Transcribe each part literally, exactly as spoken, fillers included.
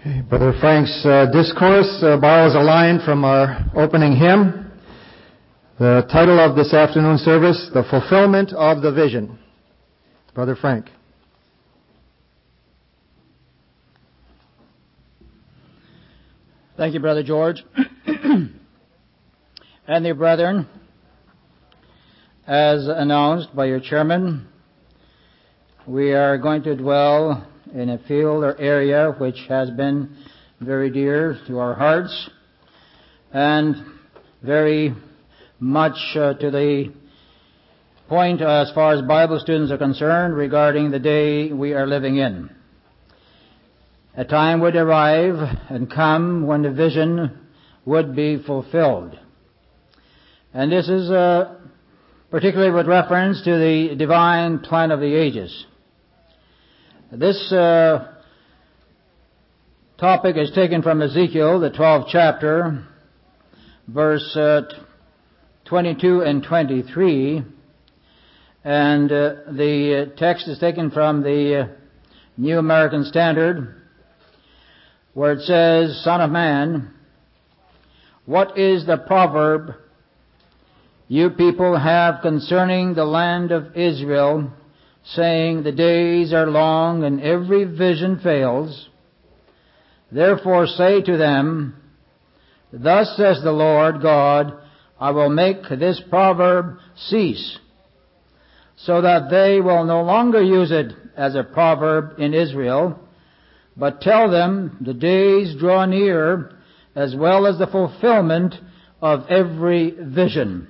Okay, Brother Frank's uh, discourse uh, borrows a line from our opening hymn. The title of this afternoon service, The Fulfillment of the Vision. Brother Frank. Thank you, Brother George. And dear brethren, as announced by your chairman, we are going to dwell in a field or area which has been very dear to our hearts and very much uh, to the point as far as Bible students are concerned regarding the day we are living in. A time would arrive and come when the vision would be fulfilled. And this is uh, particularly with reference to the divine plan of the ages. This uh, topic is taken from Ezekiel, the twelfth chapter, verse uh, twenty-two and twenty-three, and uh, the text is taken from the uh, New American Standard, where it says, "Son of man, what is the proverb you people have concerning the land of Israel, saying, the days are long and every vision fails? Therefore say to them, thus says the Lord God, I will make this proverb cease, so that they will no longer use it as a proverb in Israel, but tell them the days draw near, as well as the fulfillment of every vision."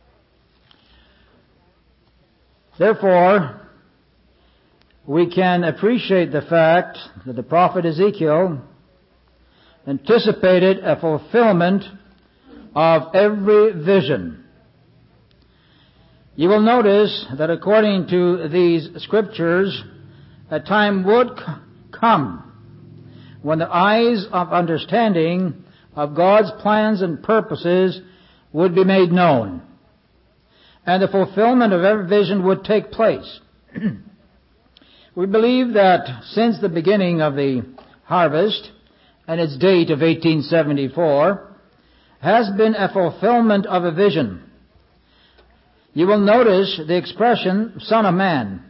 Therefore, we can appreciate the fact that the prophet Ezekiel anticipated a fulfillment of every vision. You will notice that according to these scriptures, a time would come when the eyes of understanding of God's plans and purposes would be made known, and the fulfillment of every vision would take place. We believe that since the beginning of the harvest, and its date of eighteen seventy-four, has been a fulfillment of a vision. You will notice the expression, "Son of man,"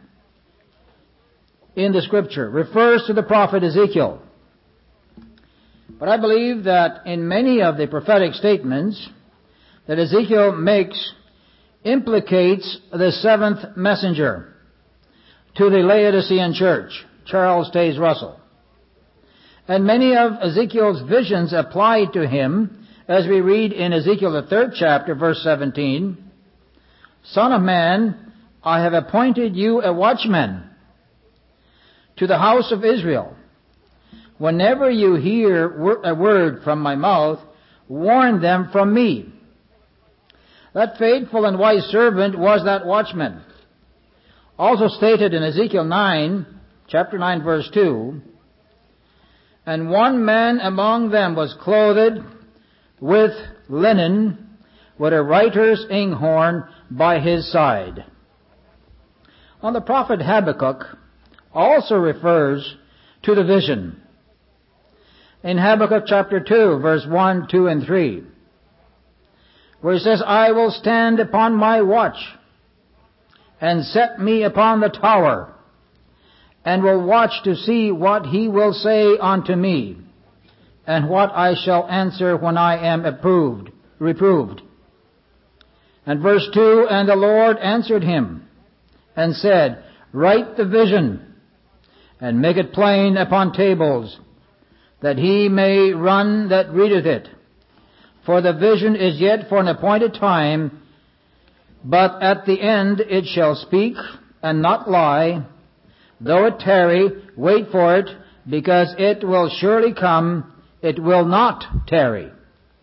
in the Scripture refers to the prophet Ezekiel. But I believe that in many of the prophetic statements that Ezekiel makes implicates the seventh messenger to the Laodicean church, Charles Taze Russell. And many of Ezekiel's visions apply to him, as we read in Ezekiel the third chapter, verse seventeen, "Son of man, I have appointed you a watchman to the house of Israel. Whenever you hear a word from my mouth, warn them from me." That faithful and wise servant was that watchman. Also stated in Ezekiel nine, chapter nine, verse two, "And one man among them was clothed with linen, with a writer's inkhorn by his side." Now the prophet Habakkuk also refers to the vision. In Habakkuk chapter two, verse one, two, and three, where he says, "I will stand upon my watch, and set me upon the tower, and will watch to see what he will say unto me, and what I shall answer when I am approved, reproved." And verse two, "And the Lord answered him, and said, Write the vision, and make it plain upon tables, that he may run that readeth it. For the vision is yet for an appointed time, but at the end it shall speak, and not lie. Though it tarry, wait for it, because it will surely come, it will not tarry."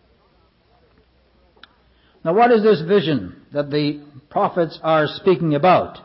Now what is this vision that the prophets are speaking about?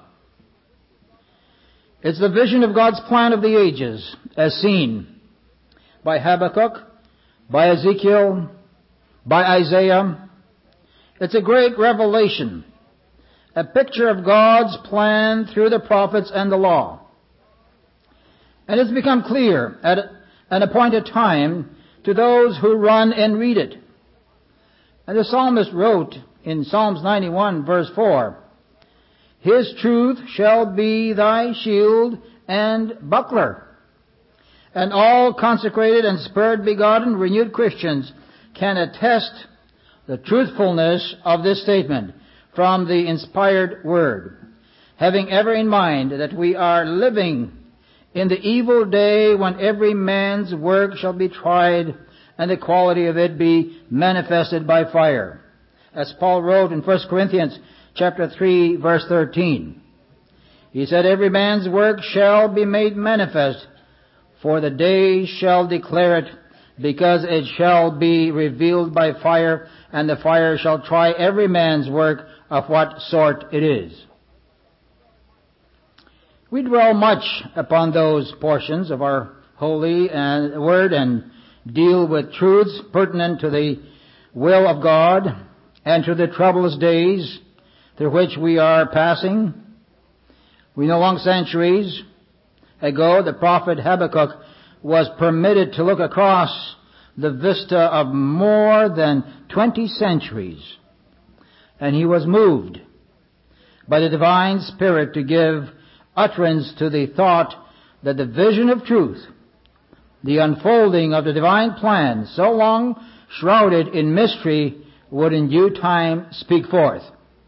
It's the vision of God's plan of the ages, as seen by Habakkuk, by Ezekiel, by Isaiah. It's a great revelation, a picture of God's plan through the prophets and the law. And it's become clear at, and appoint a time to those who run and read it. And the psalmist wrote in Psalms ninety-one, verse four, His truth shall be thy shield and buckler. And all consecrated and Spirit-begotten, renewed Christians can attest the truthfulness of this statement from the inspired Word, having ever in mind that we are living in the evil day when every man's work shall be tried and the quality of it be manifested by fire. As Paul wrote in First Corinthians chapter three, verse thirteen. He said, Every man's work shall be made manifest, for the day shall declare it, because it shall be revealed by fire, and the fire shall try every man's work of what sort it is. We dwell much upon those portions of our holy and word and deal with truths pertinent to the will of God and to the troublous days through which we are passing. We know long centuries ago the prophet Habakkuk was permitted to look across the vista of more than twenty centuries, and he was moved by the divine Spirit to give utterance to the thought that the vision of truth, the unfolding of the divine plan, so long shrouded in mystery, would in due time speak forth,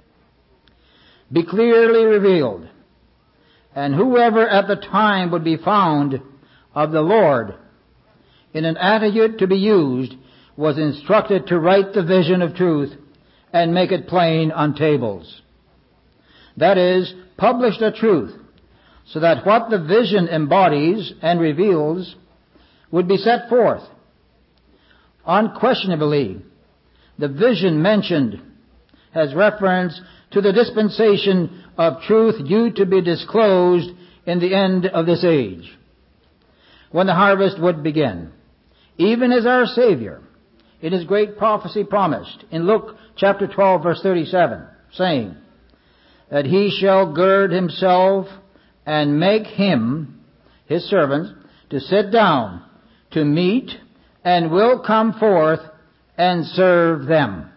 be clearly revealed, and whoever at the time would be found of the Lord in an attitude to be used was instructed to write the vision of truth and make it plain on tables. That is, publish the truth, so that what the vision embodies and reveals would be set forth. Unquestionably, the vision mentioned has reference to the dispensation of truth due to be disclosed in the end of this age, when the harvest would begin, even as our Savior, in His great prophecy promised in Luke chapter twelve, verse thirty-seven, saying that He shall gird Himself and make Him, His servants, to sit down, to meet, and will come forth and serve them.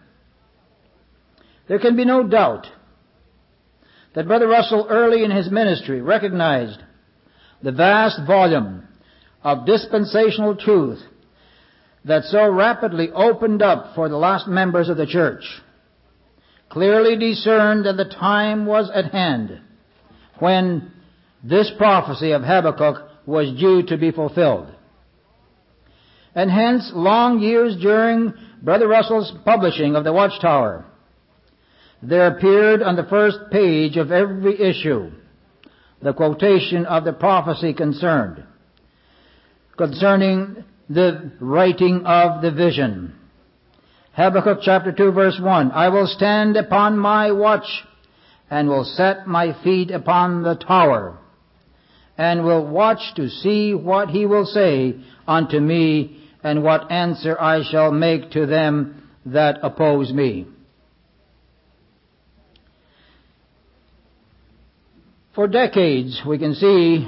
There can be no doubt that Brother Russell early in his ministry recognized the vast volume of dispensational truth that so rapidly opened up for the last members of the church, clearly discerned that the time was at hand when this prophecy of Habakkuk was due to be fulfilled. And hence, long years during Brother Russell's publishing of the Watchtower, there appeared on the first page of every issue the quotation of the prophecy concerned, concerning the writing of the vision. Habakkuk chapter two, verse one, I will stand upon my watch, and will set my feet upon the tower, and will watch to see what He will say unto me, and what answer I shall make to them that oppose me. For decades, we can see,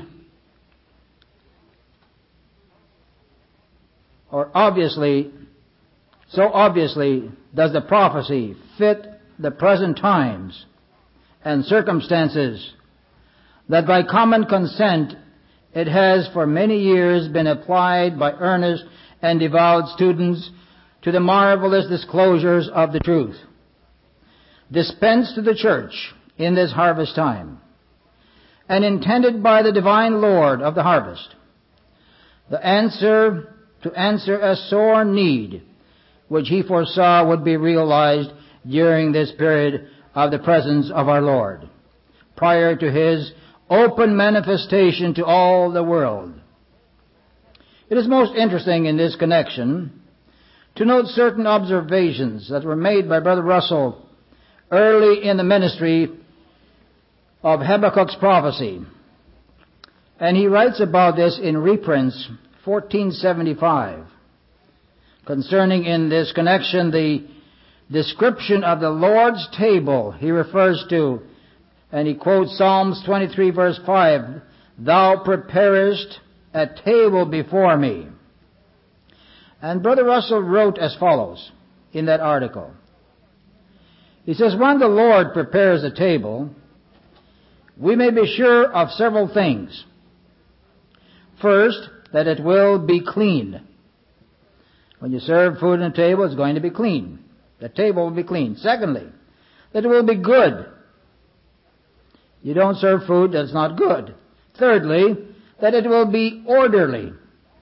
or obviously, so obviously does the prophecy fit the present times and circumstances, that by common consent it has for many years been applied by earnest and devout students to the marvelous disclosures of the truth dispensed to the church in this harvest time, and intended by the divine Lord of the harvest, the answer to answer a sore need which He foresaw would be realized during this period of the presence of our Lord, prior to His open manifestation to all the world. It is most interesting in this connection to note certain observations that were made by Brother Russell early in the ministry of Habakkuk's prophecy. And he writes about this in Reprints fourteen seventy-five, concerning in this connection the description of the Lord's table he refers to, and he quotes Psalms twenty-three verse five, Thou preparest a table before me And Brother Russell wrote as follows in that article. He says, when the Lord prepares a table, we may be sure of several things. First, that it will be clean. When you serve food at a table, it's going to be clean. The table will be clean. Secondly, that it will be good. You don't serve food that's not good. Thirdly, that it will be orderly,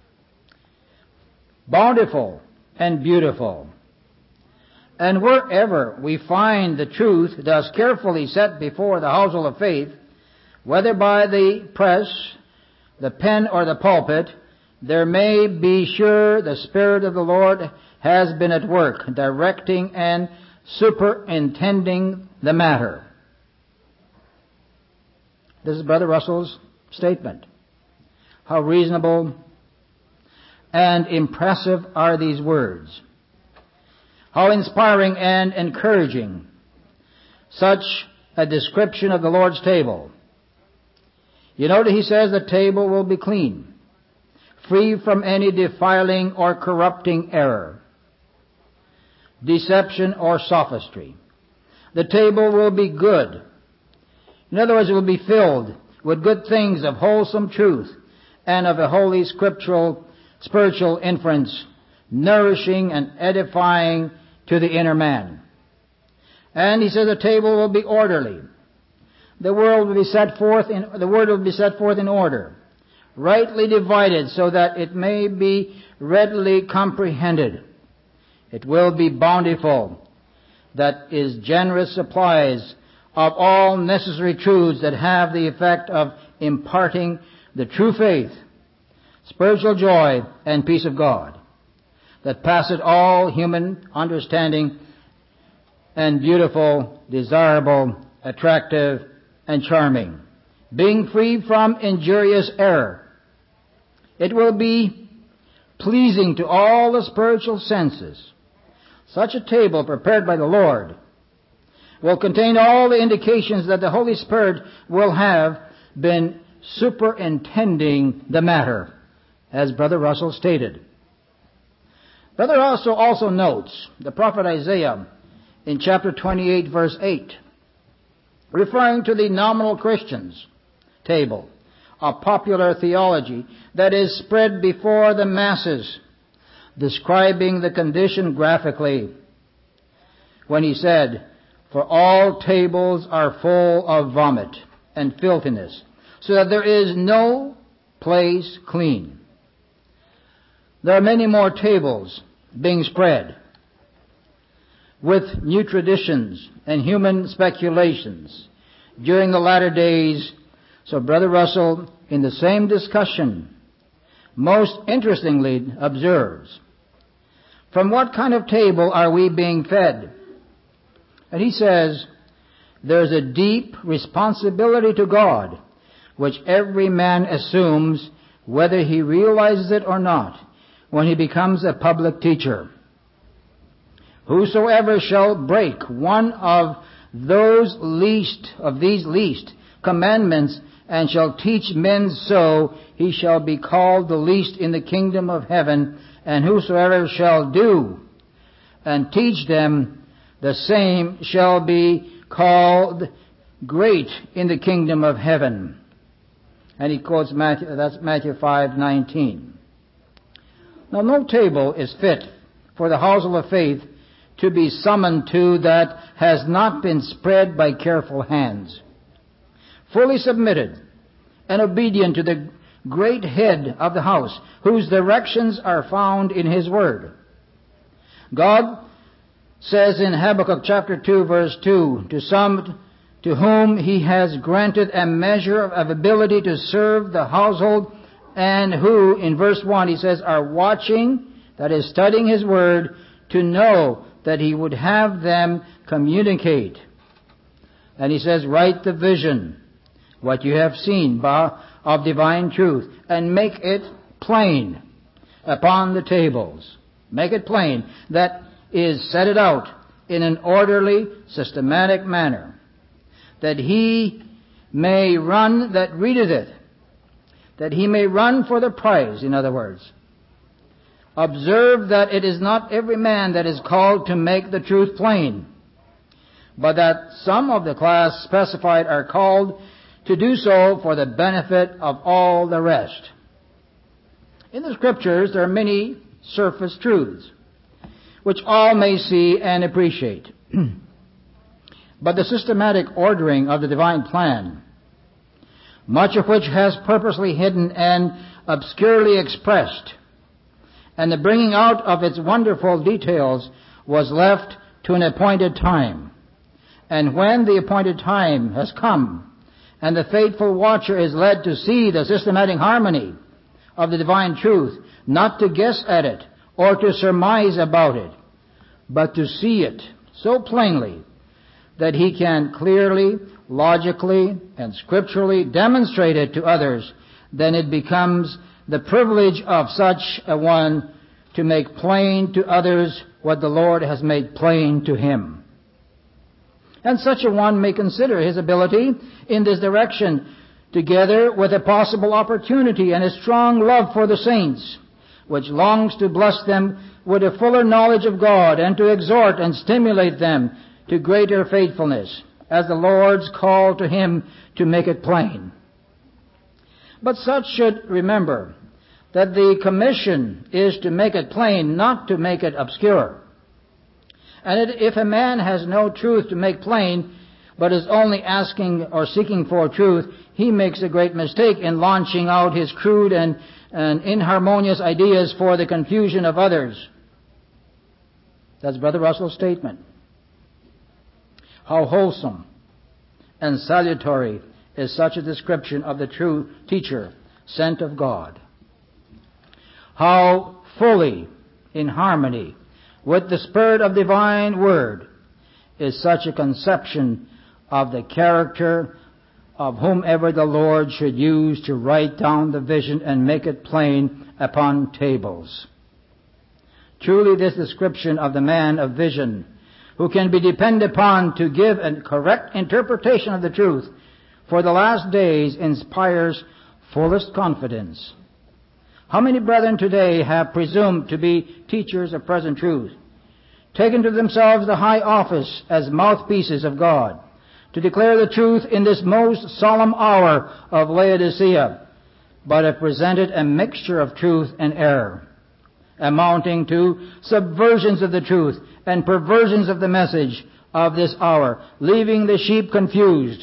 bountiful, and beautiful. And wherever we find the truth thus carefully set before the household of faith, whether by the press, the pen, or the pulpit, there may be sure the Spirit of the Lord has been at work, directing and superintending the matter. This is Brother Russell's statement. How reasonable and impressive are these words. How inspiring and encouraging such a description of the Lord's table. You notice he says the table will be clean, free from any defiling or corrupting error, deception, or sophistry. The table will be good. In other words, it will be filled with good things of wholesome truth and of a holy scriptural, spiritual inference, nourishing and edifying to the inner man. And he says the table will be orderly. The word will be set forth in, the word will be set forth in order, rightly divided so that it may be readily comprehended. It will be bountiful, that is generous supplies of all necessary truths that have the effect of imparting the true faith, spiritual joy, and peace of God, that passeth all human understanding, and beautiful, desirable, attractive, and charming, being free from injurious error. It will be pleasing to all the spiritual senses. Such a table prepared by the Lord will contain all the indications that the Holy Spirit will have been superintending the matter, as Brother Russell stated. Brother Russell also notes the prophet Isaiah in chapter twenty-eight, verse eight, referring to the nominal Christians table of popular theology that is spread before the masses, describing the condition graphically when he said, for all tables are full of vomit and filthiness, so that there is no place clean. There are many more tables being spread with new traditions and human speculations during the latter days. So Brother Russell, in the same discussion, most interestingly observes, from what kind of table are we being fed? And he says, there's a deep responsibility to God, which every man assumes whether he realizes it or not, when he becomes a public teacher. Whosoever shall break one of those least, of these least commandments, and shall teach men so, he shall be called the least in the kingdom of heaven. And whosoever shall do and teach them, the same shall be called great in the kingdom of heaven. And he quotes Matthew, that's Matthew five nineteen. Now, no table is fit for the household of faith to be summoned to that has not been spread by careful hands, fully submitted and obedient to the great head of the house, whose directions are found in his word. God says in Habakkuk chapter two, verse two, to some to whom he has granted a measure of ability to serve the household, and who, in verse one, he says, are watching, that is, studying his word, to know that he would have them communicate. And he says, write the vision, what you have seen of divine truth, and make it plain upon the tables. Make it plain. That is, set it out in an orderly, systematic manner, that he may run that readeth it, that he may run for the prize, in other words, observe that it is not every man that is called to make the truth plain, but that some of the class specified are called to do so for the benefit of all the rest. In the Scriptures there are many surface truths, which all may see and appreciate. But the systematic ordering of the divine plan, much of which has purposely hidden and obscurely expressed, and the bringing out of its wonderful details was left to an appointed time. And when the appointed time has come, and the faithful watcher is led to see the systematic harmony of the divine truth, not to guess at it or to surmise about it, but to see it so plainly that he can clearly, logically, and scripturally demonstrate it to others, then it becomes the privilege of such a one to make plain to others what the Lord has made plain to him. And such a one may consider his ability in this direction, together with a possible opportunity and a strong love for the saints, which longs to bless them with a fuller knowledge of God and to exhort and stimulate them to greater faithfulness, as the Lord's call to him to make it plain. But such should remember that the commission is to make it plain, not to make it obscure. And if a man has no truth to make plain, but is only asking or seeking for truth, he makes a great mistake in launching out his crude and, and inharmonious ideas for the confusion of others. That's Brother Russell's statement. How wholesome and salutary is such a description of the true teacher sent of God. How fully in harmony with the spirit of divine word is such a conception of the character of whomever the Lord should use to write down the vision and make it plain upon tables. Truly this description of the man of vision, who can be depended upon to give a correct interpretation of the truth for the last days, inspires fullest confidence. How many brethren today have presumed to be teachers of present truth, taken to themselves the high office as mouthpieces of God, to declare the truth in this most solemn hour of Laodicea, but have presented a mixture of truth and error, amounting to subversions of the truth and perversions of the message of this hour, leaving the sheep confused,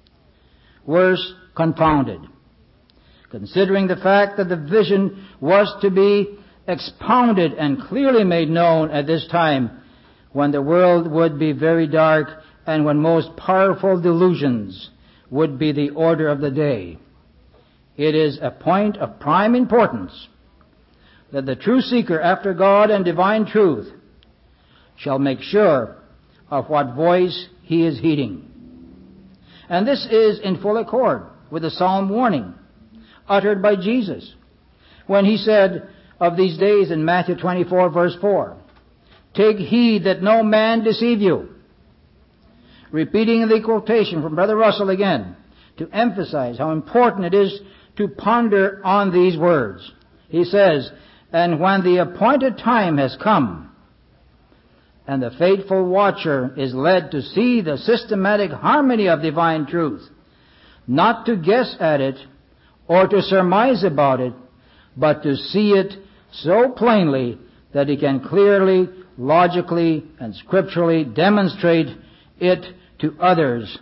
worse, confounded. Considering the fact that the vision was to be expounded and clearly made known at this time, when the world would be very dark and when most powerful delusions would be the order of the day, it is a point of prime importance that the true seeker after God and divine truth shall make sure of what voice he is heeding. And this is in full accord with the solemn warning uttered by Jesus when he said of these days in Matthew twenty-four verse four, "Take heed that no man deceive you." Repeating the quotation from Brother Russell again to emphasize how important it is to ponder on these words. He says, "And when the appointed time has come, and the faithful watcher is led to see the systematic harmony of divine truth, not to guess at it or to surmise about it, but to see it so plainly that he can clearly, logically, and scripturally demonstrate it to others,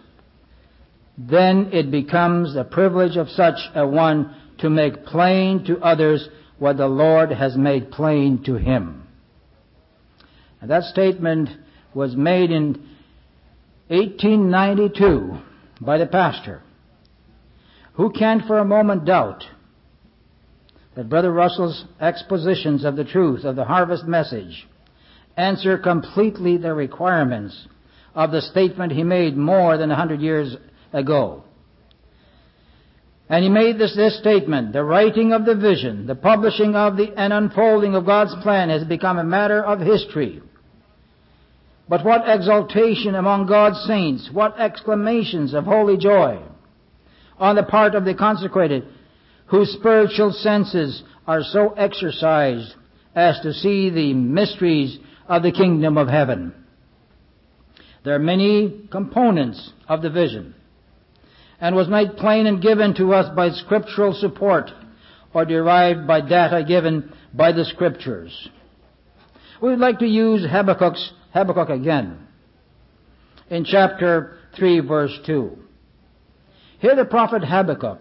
then it becomes the privilege of such a one to make plain to others what the Lord has made plain to him." And that statement was made in eighteen ninety-two by the pastor. Who can for a moment doubt that Brother Russell's expositions of the truth of the harvest message answer completely the requirements of the statement he made more than a hundred years ago? And he made this, this statement: the writing of the vision, the publishing of the and unfolding of God's plan has become a matter of history. But what exultation among God's saints, what exclamations of holy joy on the part of the consecrated, whose spiritual senses are so exercised as to see the mysteries of the kingdom of heaven. There are many components of the vision, and was made plain and given to us by scriptural support or derived by data given by the Scriptures. We would like to use Habakkuk's, Habakkuk again in chapter three, verse two. Here the prophet Habakkuk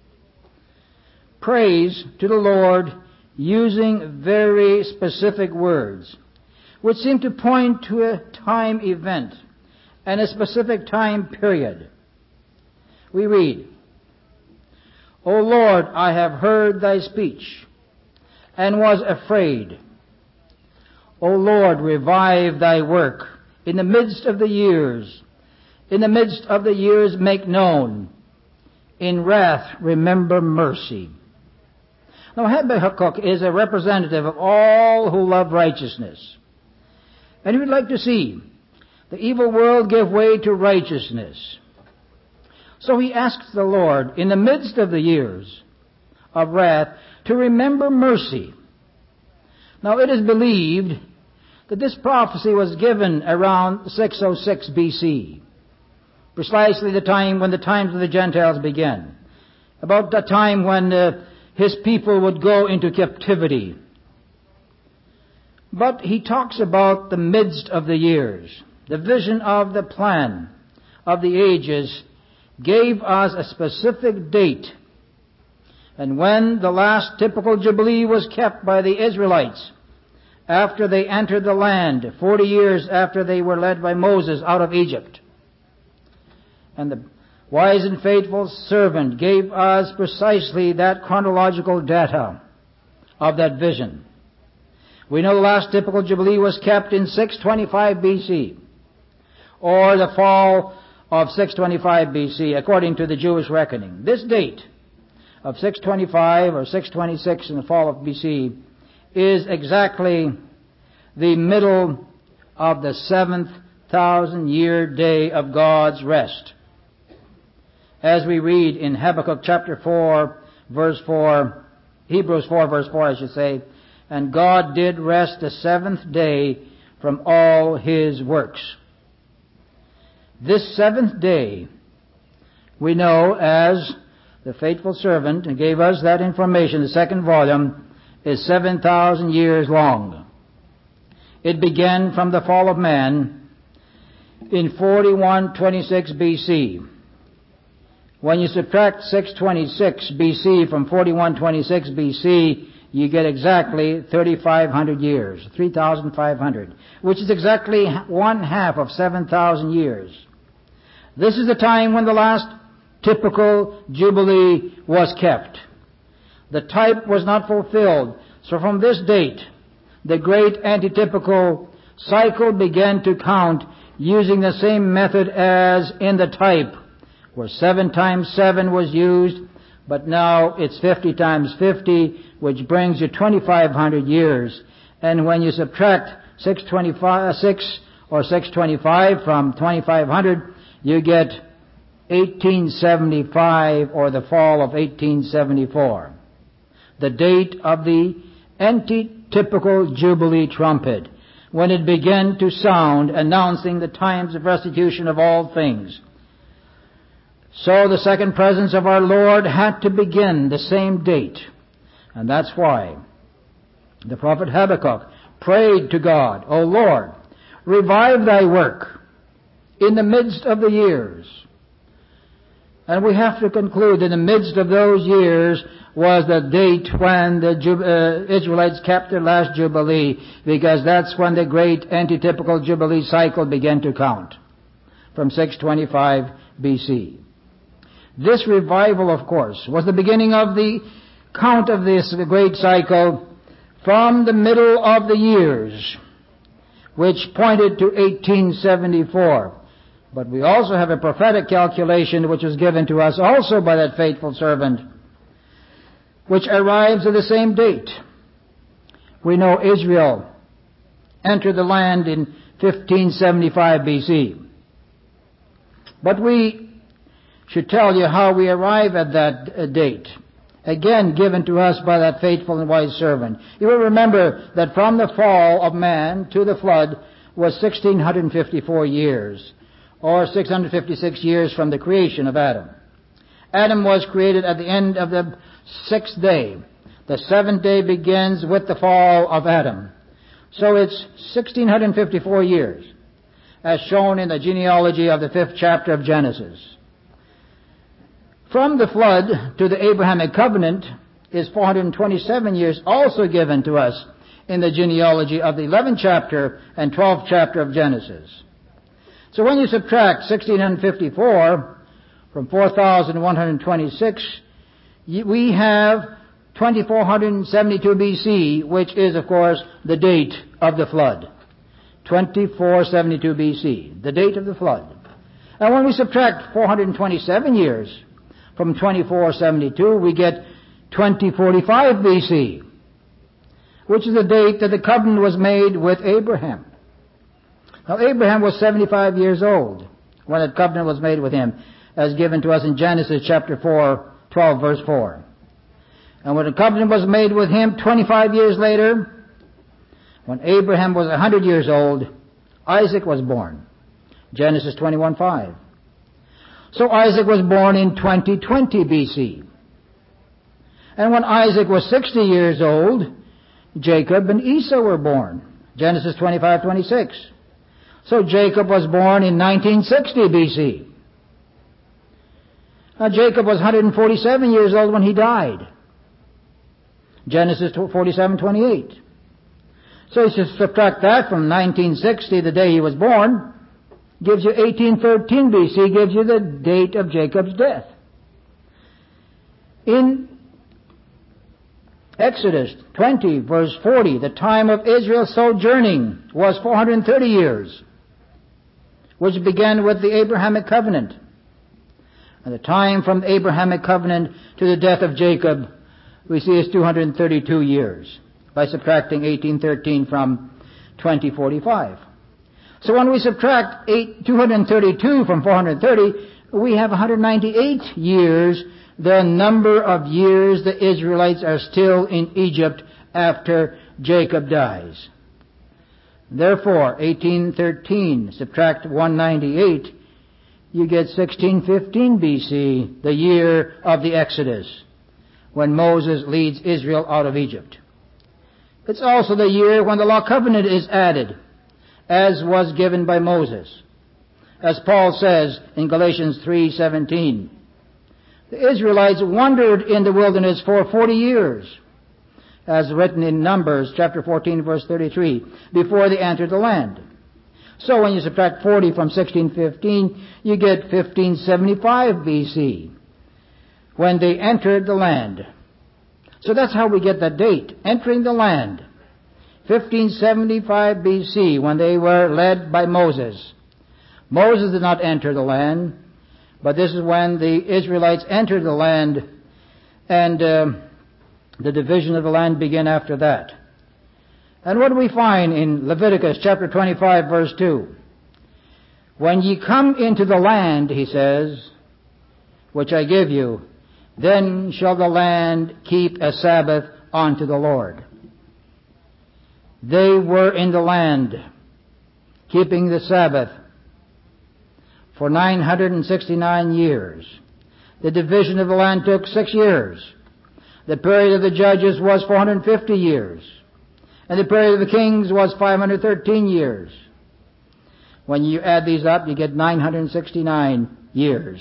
prays to the Lord using very specific words, which seem to point to a time event and a specific time period. We read, O Lord, I have heard thy speech, and was afraid. O Lord, revive thy work. In the midst of the years, in the midst of the years make known. In wrath remember mercy. Now Habakkuk is a representative of all who love righteousness. And he would like to see the evil world give way to righteousness. So he asks the Lord, in the midst of the years of wrath, to remember mercy. Now it is believed that this prophecy was given around six oh six B C, precisely the time when the times of the Gentiles began, about the time when uh, his people would go into captivity. But he talks about the midst of the years. The vision of the plan of the ages gave us a specific date. And when the last typical Jubilee was kept by the Israelites, after they entered the land, forty years after they were led by Moses out of Egypt. And the wise and faithful servant gave us precisely that chronological data of that vision. We know the last typical Jubilee was kept in six twenty-five B C, or the fall of six twenty-five B C, according to the Jewish reckoning. This date of six twenty-five or six twenty-six in the fall of B C is exactly the middle of the seventh thousand year day of God's rest. As we read in Habakkuk chapter four, verse four, Hebrews four, verse four, I should say, and God did rest the seventh day from all his works. This seventh day, we know as the faithful servant gave us that information, the second volume, is seven thousand years long. It began from the fall of man in forty-one twenty-six B C. When you subtract six twenty-six B C from forty-one twenty-six B C, you get exactly thirty-five hundred years, three thousand five hundred, which is exactly one half of seven thousand years. This is the time when the last typical Jubilee was kept. The type was not fulfilled. So from this date, the great antitypical cycle began to count using the same method as in the type, where seven times seven was used, but now it's fifty times fifty, which brings you twenty-five hundred years. And when you subtract six twenty-five, six or six twenty-five from twenty-five hundred, you get eighteen seventy-five, or the fall of eighteen seventy-four. The date of the antitypical Jubilee trumpet, when it began to sound, announcing the times of restitution of all things. So the second presence of our Lord had to begin the same date. And that's why the prophet Habakkuk prayed to God, O Lord, revive thy work in the midst of the years. And we have to conclude in the midst of those years was the date when the uh, Israelites kept their last Jubilee, because that's when the great antitypical Jubilee cycle began to count, from six twenty-five B C. This revival, of course, was the beginning of the count of this great cycle from the middle of the years, which pointed to eighteen seventy-four. But we also have a prophetic calculation which was given to us also by that faithful servant, which arrives at the same date. We know Israel entered the land in fifteen seventy-five B C. But we should tell you how we arrive at that date. again given to us by that faithful and wise servant. You will remember that from the fall of man to the flood was one thousand six hundred fifty-four years, or six hundred fifty-six years from the creation of Adam. Adam was created at the end of the sixth day. The seventh day begins with the fall of Adam. So it's one thousand six hundred fifty-four years, as shown in the genealogy of the fifth chapter of Genesis. From the flood to the Abrahamic covenant is four hundred twenty-seven years, also given to us in the genealogy of the eleventh chapter and twelfth chapter of Genesis. So when you subtract one thousand six hundred fifty-four from four thousand one hundred twenty-six, we have two thousand four hundred seventy-two B C, which is, of course, the date of the flood. twenty-four seventy-two B C, the date of the flood. And when we subtract four hundred twenty-seven years from twenty-four seventy-two, we get twenty forty-five B C, which is the date that the covenant was made with Abraham. Now, Abraham was seventy-five years old when that covenant was made with him, as given to us in Genesis chapter four, twelve, verse four. And when the covenant was made with him twenty-five years later, when Abraham was one hundred years old, Isaac was born. Genesis twenty-one, five. So Isaac was born in twenty twenty B C. And when Isaac was sixty years old, Jacob and Esau were born. Genesis twenty-five, twenty-six. So Jacob was born in nineteen sixty B C. Now Jacob was one hundred forty-seven years old when he died. Genesis forty-seven, twenty-eight. So you subtract that from nineteen sixty, the day he was born, gives you eighteen thirteen B C, gives you the date of Jacob's death. In Exodus twenty, verse forty, the time of Israel's sojourning was four hundred thirty years, which began with the Abrahamic covenant. And the time from the Abrahamic covenant to the death of Jacob, we see is two hundred thirty-two years, by subtracting eighteen thirteen from twenty forty-five. So when we subtract two hundred thirty-two from four hundred thirty, we have one hundred ninety-eight years, the number of years the Israelites are still in Egypt after Jacob dies. Therefore, eighteen thirteen, subtract one hundred ninety-eight, you get sixteen fifteen B C, the year of the Exodus, when Moses leads Israel out of Egypt. It's also the year when the law covenant is added, as was given by Moses. As Paul says in Galatians three seventeen, the Israelites wandered in the wilderness for forty years, as written in Numbers chapter fourteen, verse thirty-three, before they entered the land. So when you subtract forty from sixteen fifteen, you get fifteen seventy-five B C, when they entered the land. So that's how we get that date, entering the land. fifteen seventy-five B C, when they were led by Moses. Moses did not enter the land, but this is when the Israelites entered the land, and uh, the division of the land began after that. And what do we find in Leviticus chapter twenty-five, verse two? When ye come into the land, he says, which I give you, then shall the land keep a Sabbath unto the Lord. They were in the land, keeping the Sabbath for nine hundred sixty-nine years. The division of the land took six years. The period of the judges was four hundred fifty years. And the period of the kings was five hundred thirteen years. When you add these up, you get nine hundred sixty-nine years.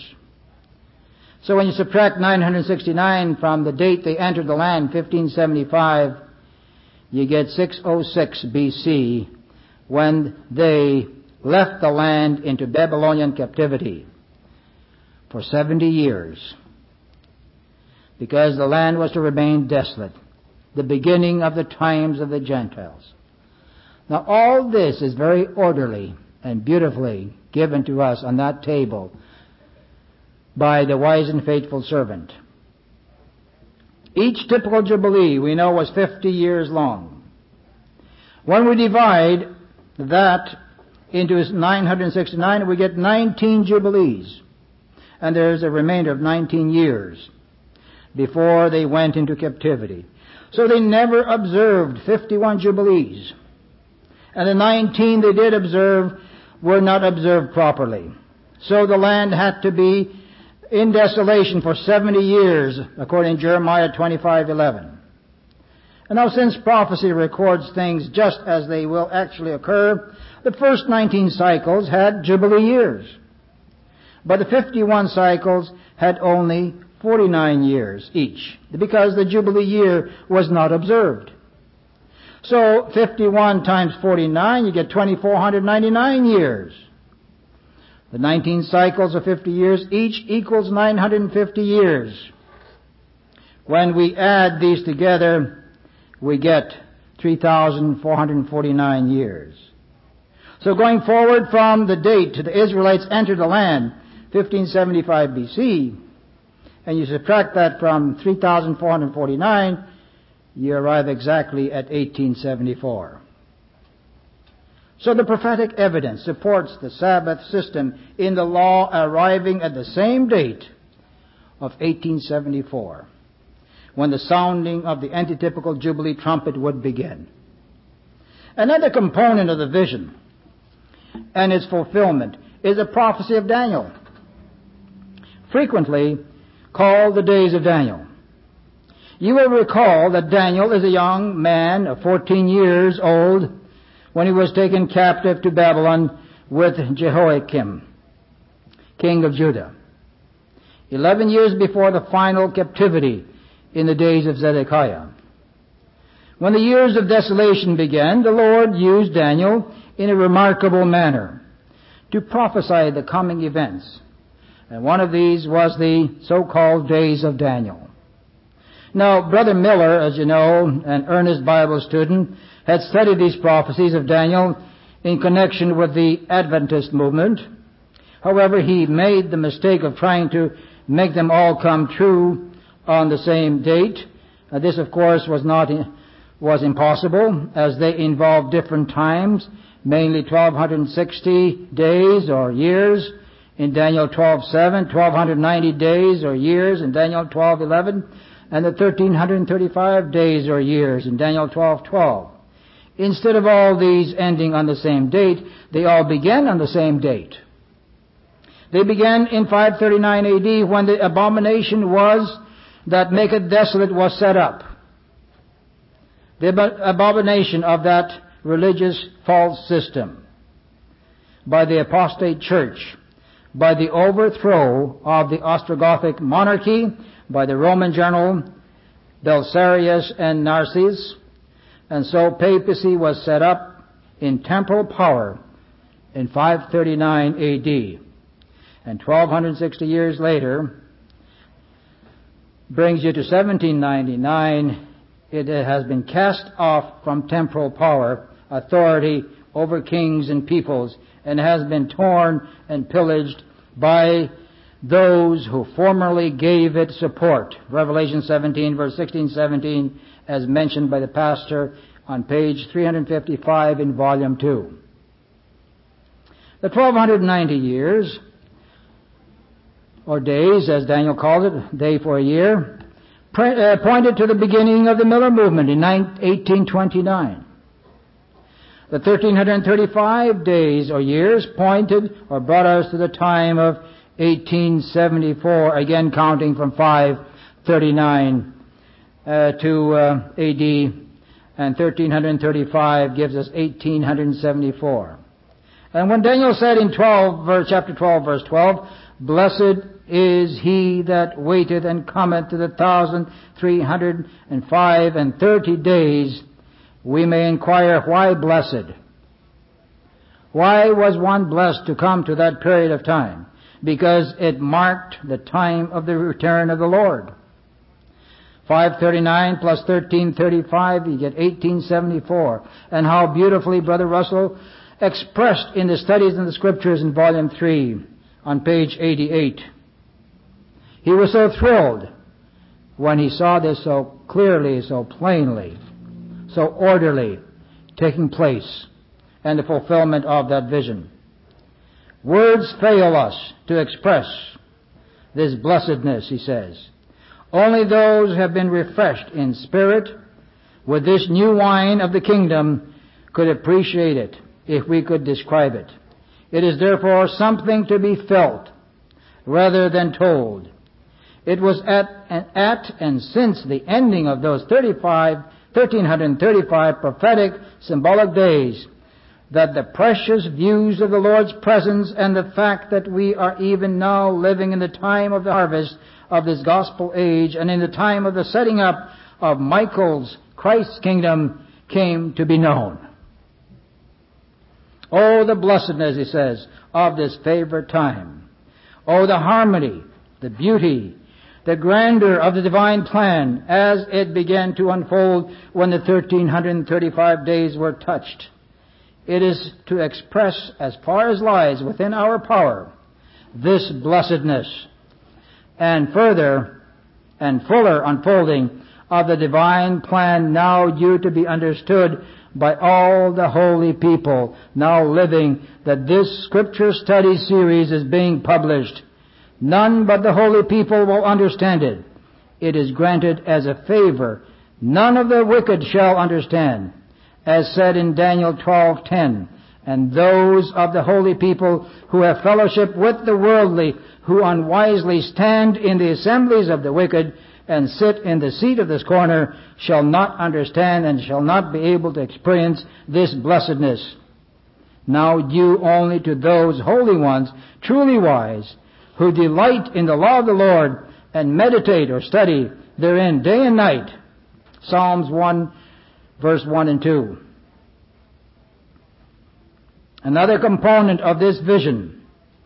So when you subtract nine hundred sixty-nine from the date they entered the land, fifteen seventy-five, you get six oh six B C, when they left the land into Babylonian captivity for seventy years, because the land was to remain desolate, the beginning of the times of the Gentiles. Now all this is very orderly and beautifully given to us on that table by the wise and faithful servant. Each typical jubilee, we know, was fifty years long. When we divide that into nine hundred sixty-nine, we get nineteen jubilees. And there's a remainder of nineteen years. before they went into captivity. So they never observed fifty-one Jubilees. And the nineteen they did observe were not observed properly. So the land had to be in desolation for seventy years, according to Jeremiah twenty-five eleven. And now, since prophecy records things just as they will actually occur, the first nineteen cycles had Jubilee years. But the fifty-one cycles had only forty-nine years each, because the Jubilee year was not observed. So fifty-one times forty-nine, you get two thousand four hundred ninety-nine years. The nineteen cycles of fifty years each equals nine hundred fifty years. When we add these together, we get three thousand four hundred forty-nine years. So going forward from the date the Israelites entered the land, fifteen seventy-five B C, and you subtract that from three thousand four hundred forty-nine, you arrive exactly at eighteen seventy-four. So the prophetic evidence supports the Sabbath system in the law arriving at the same date of eighteen seventy-four, when the sounding of the antitypical Jubilee trumpet would begin. Another component of the vision and its fulfillment is the prophecy of Daniel, frequently called the days of Daniel. You will recall that Daniel is a young man of fourteen years old when he was taken captive to Babylon with Jehoiakim, king of Judah. Eleven years before the final captivity in the days of Zedekiah. When the years of desolation began, the Lord used Daniel in a remarkable manner to prophesy the coming events. And one of these was the so-called days of Daniel. Now, Brother Miller, as you know, an earnest Bible student, had studied these prophecies of Daniel in connection with the Adventist movement. However, he made the mistake of trying to make them all come true on the same date. Uh, this, of course, was not was impossible, as they involved different times, mainly twelve sixty days or years in Daniel twelve seven, twelve ninety days or years in Daniel twelve eleven, and the thirteen thirty-five days or years in Daniel twelve twelve. Instead of all these ending on the same date, they all began on the same date. They began in five thirty-nine A D when the abomination was that maketh desolate was set up. The abomination of that religious false system by the apostate church, by the overthrow of the Ostrogothic monarchy, by the Roman general Belisarius and Narses, and so papacy was set up in temporal power in five thirty-nine A D. And twelve sixty years later brings you to seventeen ninety-nine. It has been cast off from temporal power, authority over kings and peoples, and has been torn and pillaged by those who formerly gave it support. Revelation seventeen, verse sixteen, seventeen, as mentioned by the pastor on page three fifty-five in volume two. The twelve ninety years, or days, as Daniel called it, day for a year, uh, pointed to the beginning of the Miller movement in eighteen twenty-nine. The thirteen thirty-five days or years pointed or brought us to the time of eighteen seventy-four, again counting from five thirty-nine uh, to uh, A D, and thirteen thirty-five gives us eighteen seventy-four. And when Daniel said in twelve, verse, chapter twelve, verse twelve, "Blessed is he that waiteth and cometh to the thousand three hundred and five and thirty days," we may inquire, why blessed? Why was one blessed to come to that period of time? Because it marked the time of the return of the Lord. five thirty-nine plus thirteen thirty-five, you get eighteen seventy-four. And how beautifully Brother Russell expressed in the Studies in the Scriptures in volume three on page eighty-eight. He was so thrilled when he saw this so clearly, so plainly, so orderly taking place, and the fulfillment of that vision. Words fail us to express this blessedness, he says. Only those who have been refreshed in spirit with this new wine of the kingdom could appreciate it, if we could describe it. It is therefore something to be felt rather than told. It was at and, at and since the ending of those thirty-five, thirteen thirty-five prophetic symbolic days that the precious views of the Lord's presence and the fact that we are even now living in the time of the harvest of this gospel age and in the time of the setting up of Michael's Christ's kingdom came to be known. Oh, the blessedness, he says, of this favored time. Oh, the harmony, the beauty, the grandeur of the divine plan as it began to unfold when the thirteen thirty-five days were touched. It is to express, as far as lies within our power, this blessedness and further and fuller unfolding of the divine plan now due to be understood by all the holy people now living, that this scripture study series is being published. None but the holy people will understand it. It is granted as a favor. None of the wicked shall understand, as said in Daniel twelve ten. And those of the holy people who have fellowship with the worldly, who unwisely stand in the assemblies of the wicked and sit in the seat of the scorner, shall not understand and shall not be able to experience this blessedness, now due only to those holy ones, truly wise, who delight in the law of the Lord and meditate or study therein day and night. Psalms one, verse one and two. Another component of this vision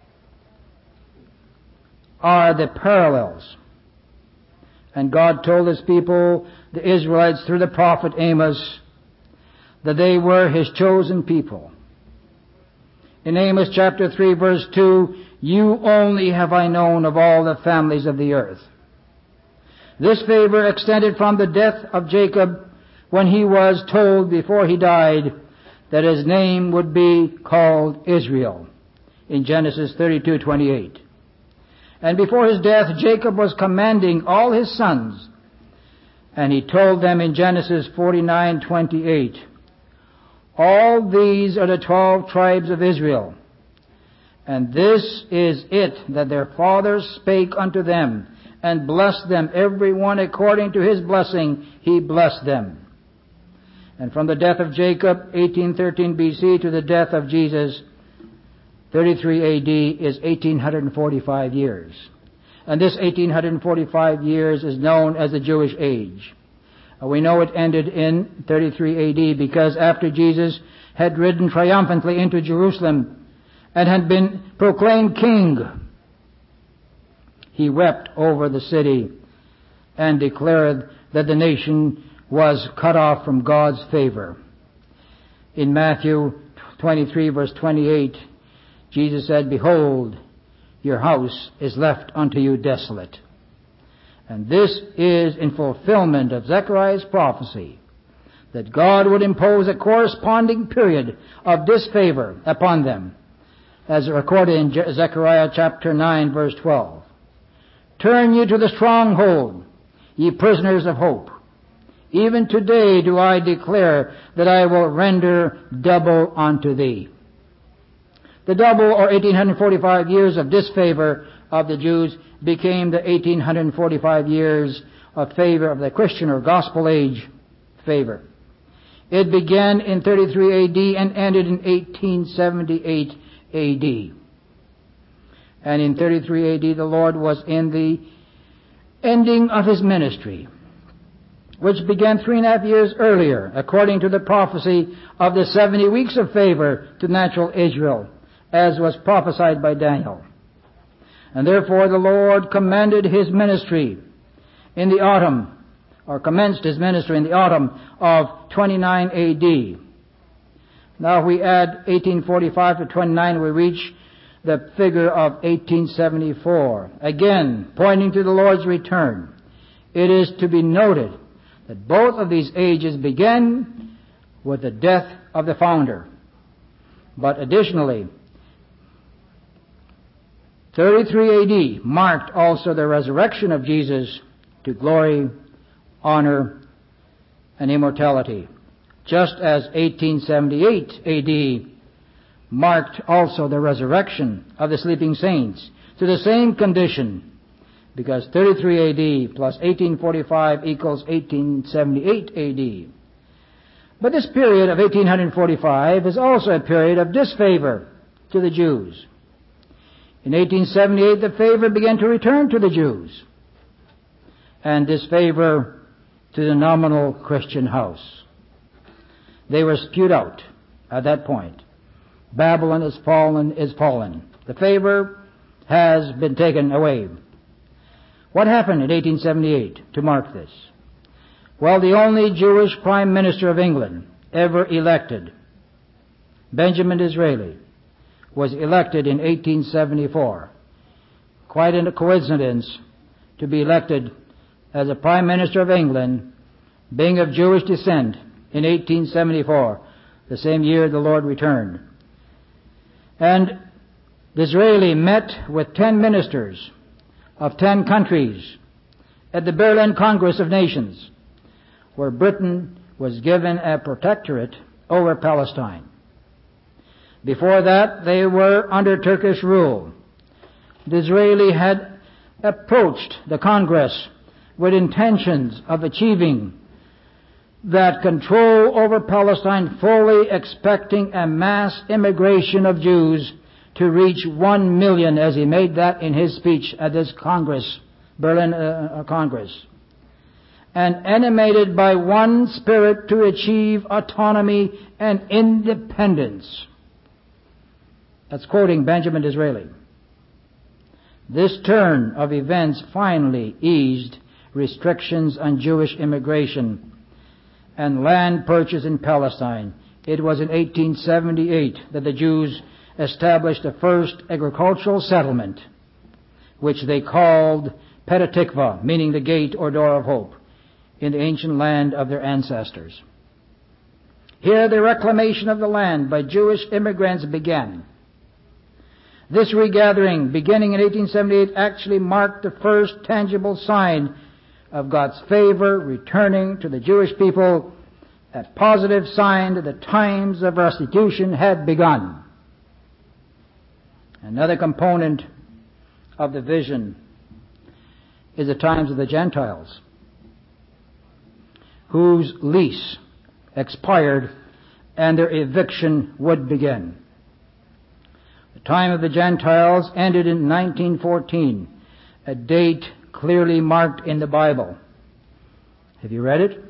are the parallels. And God told His people, the Israelites, through the prophet Amos, that they were His chosen people. In Amos chapter three, verse two, you only have I known of all the families of the earth. This favor extended from the death of Jacob, when he was told before he died that his name would be called Israel, in Genesis thirty-two twenty-eight. And before his death, Jacob was commanding all his sons, and he told them in Genesis forty-nine twenty-eight, all these are the twelve tribes of Israel, and this is it that their fathers spake unto them, and blessed them every one according to his blessing, he blessed them. And from the death of Jacob, eighteen thirteen B C, to the death of Jesus, thirty-three A D, is eighteen forty-five years. And this eighteen forty-five years is known as the Jewish age. We know it ended in thirty-three A D because after Jesus had ridden triumphantly into Jerusalem and had been proclaimed king, he wept over the city and declared that the nation was cut off from God's favor. In Matthew twenty-three, verse twenty-eight, Jesus said, behold, your house is left unto you desolate. And this is in fulfillment of Zechariah's prophecy, that God would impose a corresponding period of disfavor upon them, as recorded in Zechariah chapter nine, verse twelve. Turn ye to the stronghold, ye prisoners of hope. Even today do I declare that I will render double unto thee. The double, or eighteen forty-five years of disfavor of the Jews, became the eighteen forty-five years of favor of the Christian or gospel age favor. It began in thirty-three A D and ended in eighteen seventy-eight A D. And in thirty-three A D the Lord was in the ending of His ministry, which began three and a half years earlier, according to the prophecy of the seventy weeks of favor to natural Israel, as was prophesied by Daniel. And therefore the Lord commanded His ministry in the autumn, or commenced His ministry in the autumn of twenty-nine A D. Now if we add eighteen forty-five to twenty-nine, we reach the figure of eighteen seventy-four. Again, pointing to the Lord's return. It is to be noted that both of these ages began with the death of the founder. But additionally, thirty-three A D marked also the resurrection of Jesus to glory, honor, and immortality. Just as eighteen seventy-eight A D marked also the resurrection of the sleeping saints to the same condition, because thirty-three A D plus eighteen forty-five equals eighteen seventy-eight A D. But this period of eighteen forty-five is also a period of disfavor to the Jews. In eighteen seventy-eight, the favor began to return to the Jews, and disfavor to the nominal Christian house. They were spewed out at that point. Babylon is fallen, is fallen. The favor has been taken away. What happened in eighteen seventy-eight to mark this? Well, the only Jewish Prime Minister of England ever elected, Benjamin Disraeli, was elected in eighteen seventy-four. Quite a coincidence to be elected as a Prime Minister of England, being of Jewish descent, in eighteen seventy-four, the same year the Lord returned. And Disraeli met with ten ministers of ten countries at the Berlin Congress of Nations, where Britain was given a protectorate over Palestine. Before that, they were under Turkish rule. Disraeli had approached the Congress with intentions of achieving that control over Palestine, fully expecting a mass immigration of Jews to reach one million, as he made that in his speech at this Congress, Berlin uh, Congress. And animated by one spirit to achieve autonomy and independence. That's quoting Benjamin Disraeli. This turn of events finally eased restrictions on Jewish immigration and land purchase in Palestine. It was in eighteen seventy-eight that the Jews established the first agricultural settlement, which they called Petah Tikva, meaning the gate or door of hope, in the ancient land of their ancestors. Here the reclamation of the land by Jewish immigrants began. This regathering, beginning in eighteen seventy-eight, actually marked the first tangible sign of God's favor returning to the Jewish people, a positive sign that the times of restitution had begun. Another component of the vision is the times of the Gentiles, whose lease expired and their eviction would begin. The time of the Gentiles ended in nineteen fourteen, a date clearly marked in the Bible. Have you read it?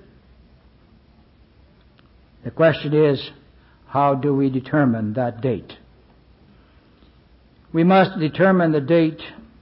The question is, how do we determine that date? We must determine the date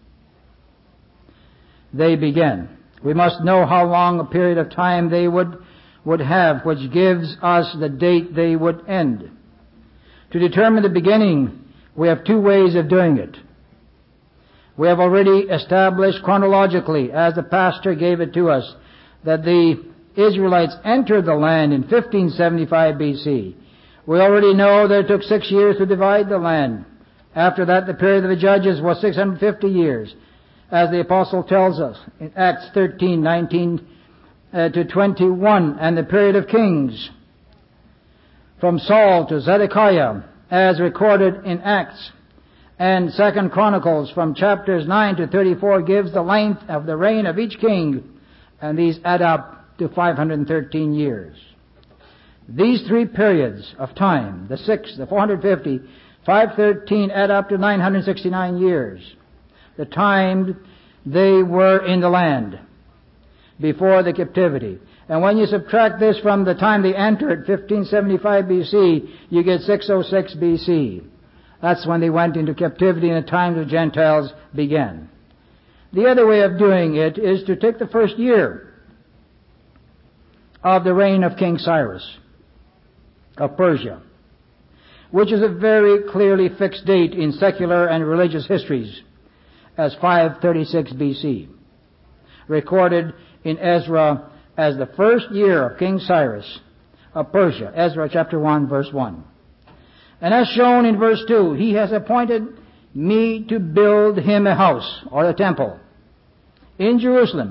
they began. We must know how long a period of time they would, would have, which gives us the date they would end. To determine the beginning, we have two ways of doing it. We have already established chronologically, as the pastor gave it to us, that the Israelites entered the land in fifteen seventy-five B C. We already know that it took six years to divide the land. After that, the period of the judges was six hundred fifty years, as the apostle tells us in Acts thirteen, nineteen uh, to twenty-one, and the period of kings from Saul to Zedekiah, as recorded in Acts. And Second Chronicles from chapters nine to thirty-four gives the length of the reign of each king, and these add up to five hundred thirteen years. These three periods of time, the six, the four hundred fifty, five thirteen, add up to nine hundred sixty-nine years. The time they were in the land before the captivity. And when you subtract this from the time they entered, fifteen seventy-five B C, you get six oh six B C. That's when they went into captivity and the times of Gentiles began. The other way of doing it is to take the first year of the reign of King Cyrus of Persia, which is a very clearly fixed date in secular and religious histories as five thirty-six B C, recorded in Ezra as the first year of King Cyrus of Persia, Ezra chapter one, verse one. And as shown in verse two, he has appointed me to build him a house, or a temple, in Jerusalem,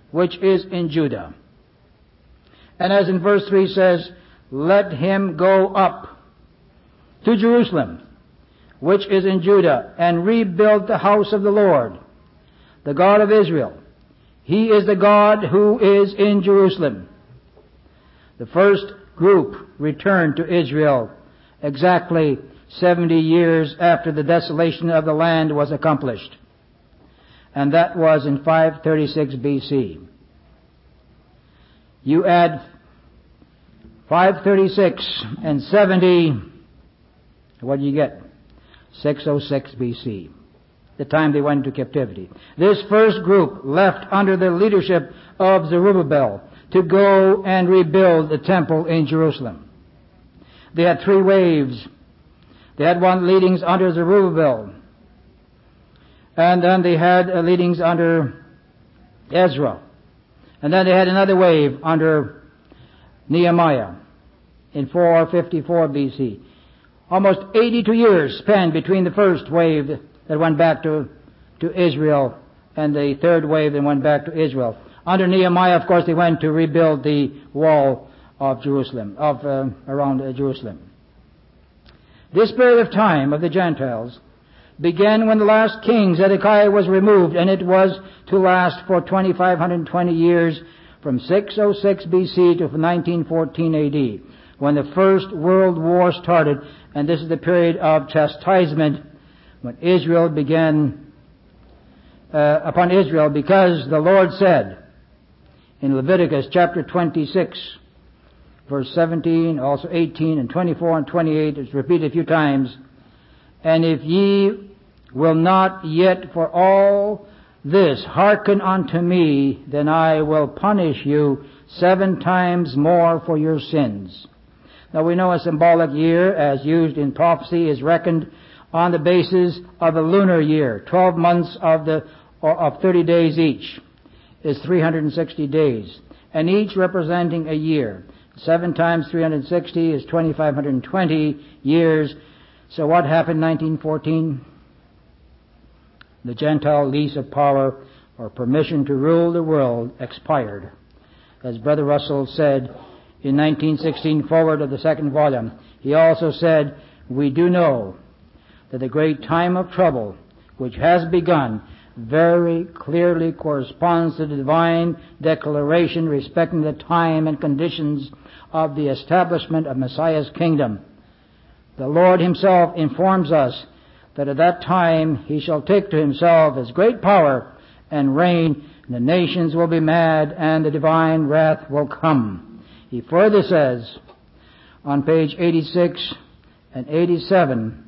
which is in Judah. And as in verse three says, let him go up to Jerusalem, which is in Judah, and rebuild the house of the Lord, the God of Israel. He is the God who is in Jerusalem. The first group returned to Israel exactly seventy years after the desolation of the land was accomplished. And that was in five thirty-six B C. You add five thirty-six and seventy, what do you get? six oh six B C, the time they went into captivity. This first group left under the leadership of Zerubbabel to go and rebuild the temple in Jerusalem. They had three waves. They had one leadings under Zerubbabel, and then they had uh, leadings under Ezra, and then they had another wave under Nehemiah in four fifty-four B C. Almost eighty-two years spent between the first wave that went back to, to Israel and the third wave that went back to Israel. Under Nehemiah, of course, they went to rebuild the wall of Jerusalem, of uh, around uh, Jerusalem. This period of time of the Gentiles began when the last king, Zedekiah, was removed, and it was to last for two thousand five hundred twenty years, from six oh six B C to nineteen fourteen A D, when the First World War started, and this is the period of chastisement when Israel began uh, upon Israel, because the Lord said in Leviticus chapter twenty-six, verse seventeen, also eighteen and twenty-four and twenty-eight, it's repeated a few times, and if ye will not yet for all this hearken unto me, then I will punish you seven times more for your sins. Now we know a symbolic year, as used in prophecy, is reckoned on the basis of the lunar year. Twelve months of the of thirty days each is three hundred sixty days, and each representing a year. Seven times three hundred sixty is two thousand five hundred twenty years. So what happened in nineteen fourteen? The Gentile lease of power, or permission to rule the world, expired. As Brother Russell said in nineteen sixteen, forward of the second volume, he also said, we do know that the great time of trouble which has begun very clearly corresponds to the divine declaration respecting the time and conditions of the establishment of Messiah's kingdom. The Lord himself informs us that at that time he shall take to himself his great power and reign, and the nations will be mad, and the divine wrath will come. He further says on page eighty-six and eighty-seven,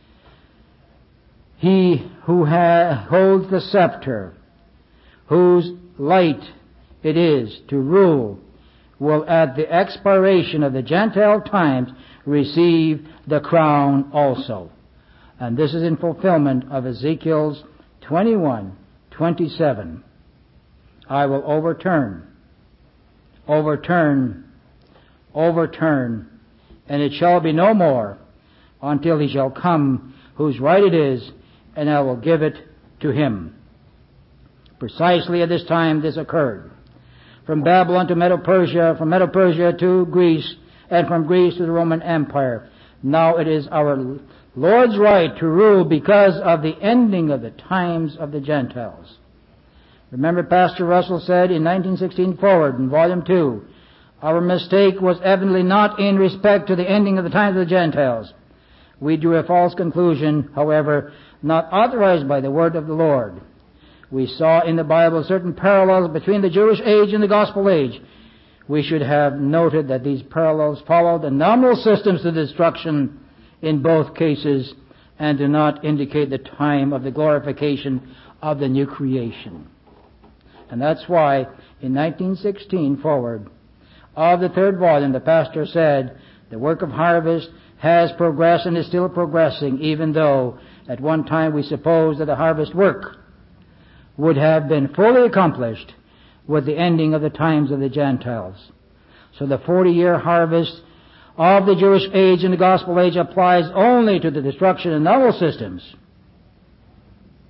he who ha- holds the scepter, whose light it is to rule, will at the expiration of the Gentile times receive the crown also. And this is in fulfillment of Ezekiel's twenty-one twenty-seven. I will overturn, overturn, overturn, and it shall be no more until he shall come whose right it is, and I will give it to him. Precisely at this time this occurred. From Babylon to Medo-Persia, from Medo-Persia to Greece, and from Greece to the Roman Empire. Now it is our Lord's right to rule because of the ending of the times of the Gentiles. Remember, Pastor Russell said in nineteen sixteen forward in volume two, our mistake was evidently not in respect to the ending of the times of the Gentiles. We drew a false conclusion, however, not authorized by the word of the Lord. We saw in the Bible certain parallels between the Jewish age and the gospel age. We should have noted that these parallels follow the nominal systems of destruction in both cases and do not indicate the time of the glorification of the new creation. And that's why in nineteen sixteen forward of the third volume, the pastor said the work of harvest has progressed and is still progressing, even though at one time we supposed that the harvest work would have been fully accomplished with the ending of the times of the Gentiles. So the forty-year harvest of the Jewish age and the gospel age applies only to the destruction of novel systems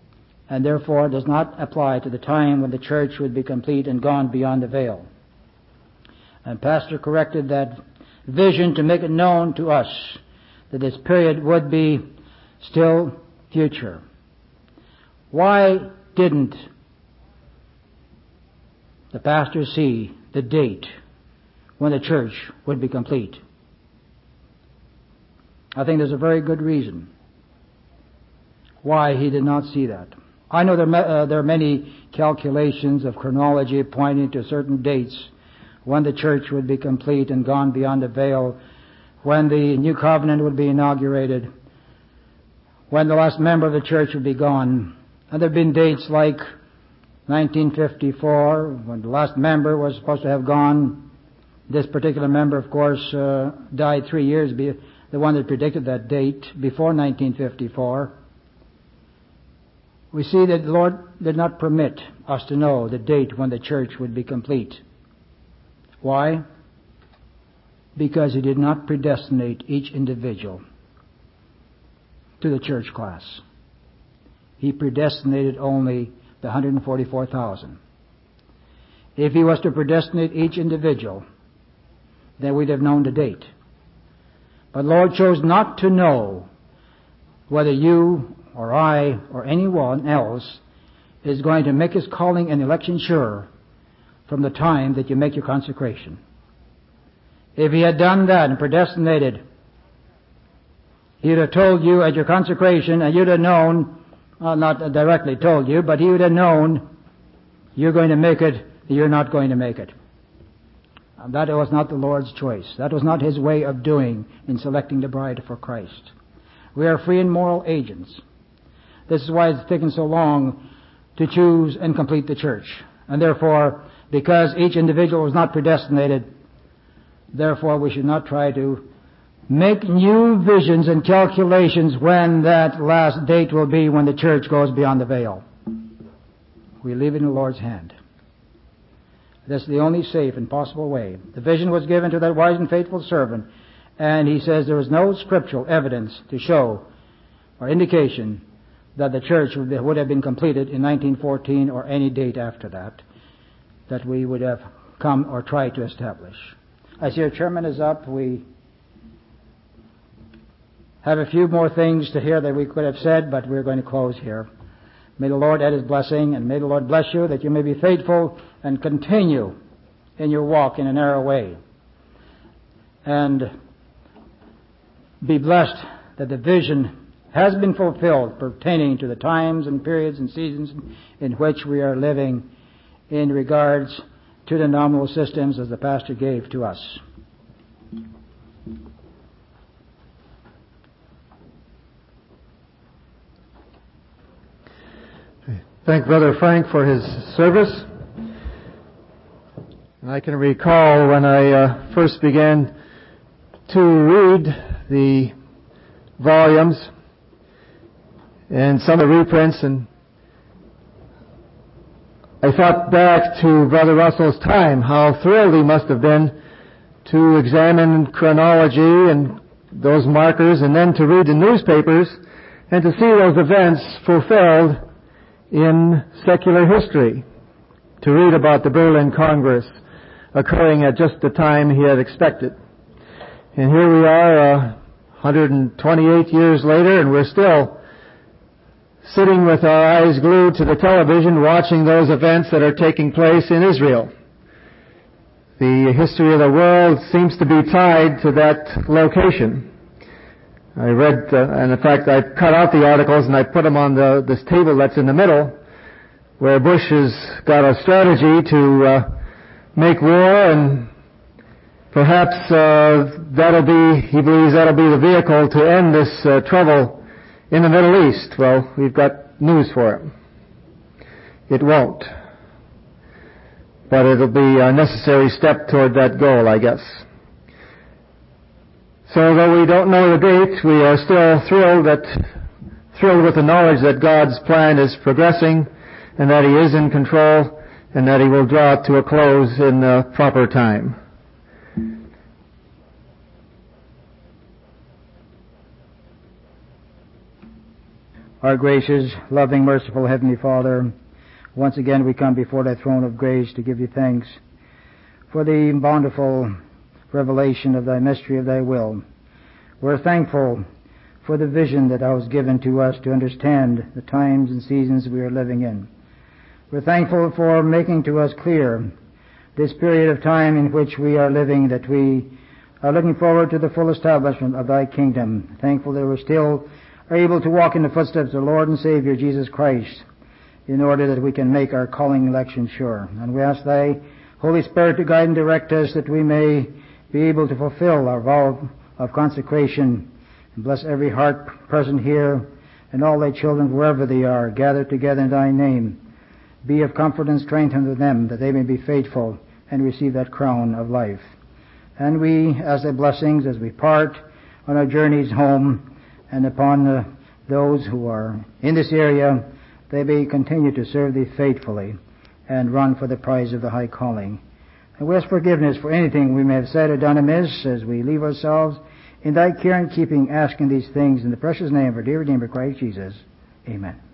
and therefore does not apply to the time when the church would be complete and gone beyond the veil. And Pastor corrected that vision to make it known to us that this period would be still future. Why didn't the pastor see the date when the church would be complete? I think there's a very good reason why he did not see that. I know there, uh, there are many calculations of chronology pointing to certain dates when the church would be complete and gone beyond the veil, when the new covenant would be inaugurated, when the last member of the church would be gone. And there have been dates like nineteen fifty-four, when the last member was supposed to have gone. This particular member, of course, uh, died three years, be, the one that predicted that date, before nineteen fifty-four. We see that the Lord did not permit us to know the date when the church would be complete. Why? Because He did not predestinate each individual to the church class. He predestinated only the one hundred forty-four thousand. If He was to predestinate each individual, then we'd have known the date. But the Lord chose not to know whether you or I or anyone else is going to make His calling and election sure from the time that you make your consecration. If He had done that and predestinated, He would have told you at your consecration, and you'd have known, well, not directly told you, but He would have known you're going to make it, you're not going to make it. And that was not the Lord's choice. That was not His way of doing in selecting the bride for Christ. We are free and moral agents. This is why it's taken so long to choose and complete the church. And therefore, because each individual was not predestinated, therefore we should not try to make new visions and calculations when that last date will be when the church goes beyond the veil. We leave it in the Lord's hand. This is the only safe and possible way. The vision was given to that wise and faithful servant, and he says there is no scriptural evidence to show or indication that the church would have been completed in nineteen fourteen or any date after that, that we would have come or tried to establish. I see our chairman is up. We have a few more things to hear that we could have said, but we're going to close here. May the Lord add His blessing, and may the Lord bless you that you may be faithful and continue in your walk in a narrow way. And be blessed that the vision has been fulfilled pertaining to the times and periods and seasons in which we are living in regards to the nominal systems as the pastor gave to us. Thank Brother Frank for his service. I can recall when I uh, first began to read the volumes and some of the reprints, and I thought back to Brother Russell's time, how thrilled he must have been to examine chronology and those markers, and then to read the newspapers and to see those events fulfilled in secular history, to read about the Berlin Congress occurring at just the time he had expected. And here we are, uh, one hundred twenty-eight years later, and we're still sitting with our eyes glued to the television watching those events that are taking place in Israel. The history of the world seems to be tied to that location. I read, uh, and in fact I cut out the articles and I put them on the, this table that's in the middle, where Bush has got a strategy to uh, make war, and perhaps uh, that'll be, he believes that'll be the vehicle to end this uh, trouble in the Middle East. Well, we've got news for him. It won't. But it'll be a necessary step toward that goal, I guess. So though we don't know the date, we are still thrilled that, thrilled with the knowledge that God's plan is progressing, and that He is in control, and that He will draw it to a close in the proper time. Our gracious, loving, merciful Heavenly Father, once again we come before thy throne of grace to give you thanks for the bountiful revelation of thy mystery of thy will. We're thankful for the vision that thou hast given to us to understand the times and seasons we are living in. We're thankful for making to us clear this period of time in which we are living, that we are looking forward to the full establishment of thy kingdom. Thankful that we're still are able to walk in the footsteps of the Lord and Savior Jesus Christ in order that we can make our calling election sure. And we ask thy Holy Spirit to guide and direct us that we may be able to fulfill our vow of consecration. And bless every heart present here and all thy children wherever they are gathered together in thy name. Be of comfort and strength unto them that they may be faithful and receive that crown of life. And we ask thy blessings as we part on our journeys home, and upon uh, those who are in this area, they may continue to serve thee faithfully and run for the prize of the high calling. And we ask forgiveness for anything we may have said or done amiss as we leave ourselves in thy care and keeping, asking these things in the precious name of our dear Redeemer Christ Jesus. Amen.